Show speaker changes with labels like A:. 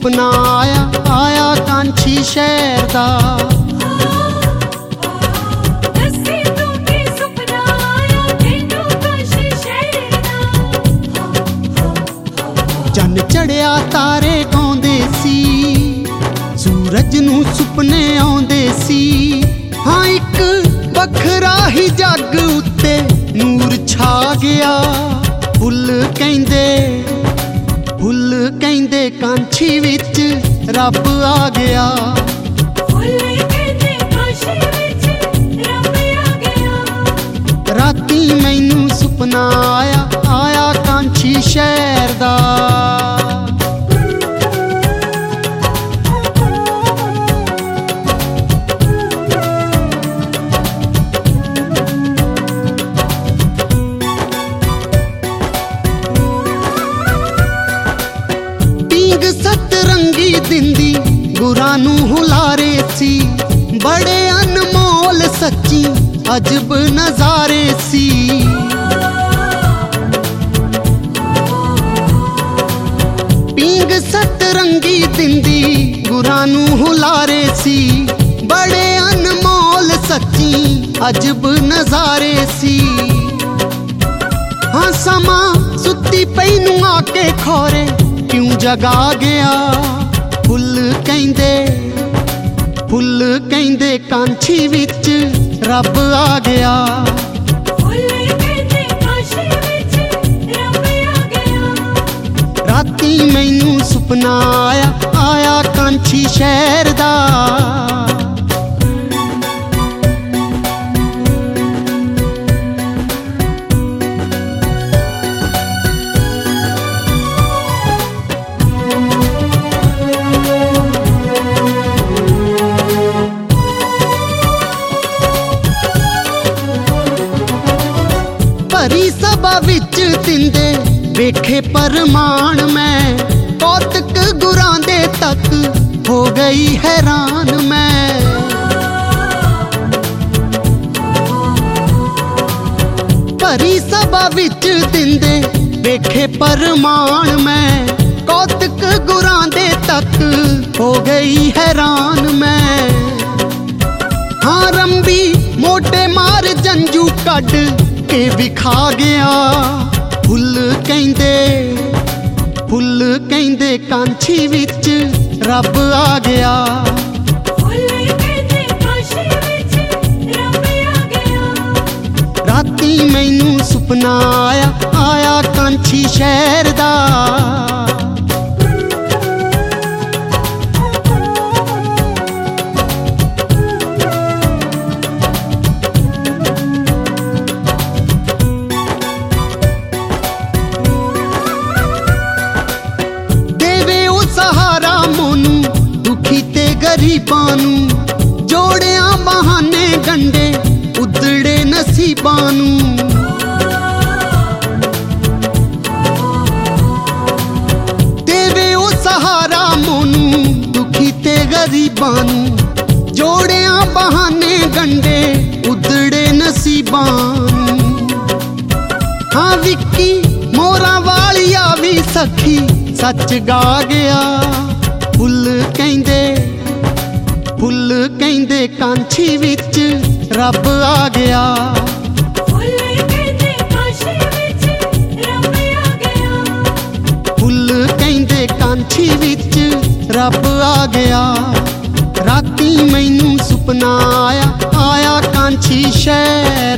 A: सुपना आया आया कांछी शहर दा। चन चढ़िया तारे गाउंदे सी, सूरज नूं सुपने आउंदे सी। हाँ एक बखरा ही जग उत्ते नूर छा गया। फुल कहंदे कांछी विच रब आ गया। राती मैनू सुपना आया आया कांछी शहर दा। सतरंगी दिंदी गुरां नूं हुलारे सी। बड़े अनमोल सच्ची अजब नजारे सी। पींग सतरंगी दिंदी गुरां नूं हुलारे सी। बड़े अनमोल सच्ची अजब नजारे सी। हाँ समा सुत्ती पई नूं आके खोरे क्यों जगा गया। फुल कहंदे कांछी विच रब आ गया। राती मैनू सुपना आया आया कांछी शहर दा। भरी सभा विच तिंदे वेखे परमान। मैं कौतक गुरां दे तक हो गई हैरान। मैं भरी सभा विच तिंदे वेखे परमान। मैं कौतक गुरां दे तक हो गई हैरान। मैं हाँ रंबी मोटे मार जंजू कड के विखा गया। फुल कहंदे कांछी विच रब आ गया। राती मैनू सुपना आया आया कांछी शहर दा। गरीबां नूं जोड़िया बहाने गंडे उदड़े नसीबां नूं। देवे ओ सहारा मोनू दुखी ते गरीबां नूं जोड़िया बहाने गंडे उदड़े नसीबां नूं। हाँ विक्की मोरा वालिया भी सखी सच गा गया। फुल कहंदे कांछी विच रब आ गया। फुल कहंदे कांछी विच रब आ गया। राती मैनू सुपना आया आया कांछी शहर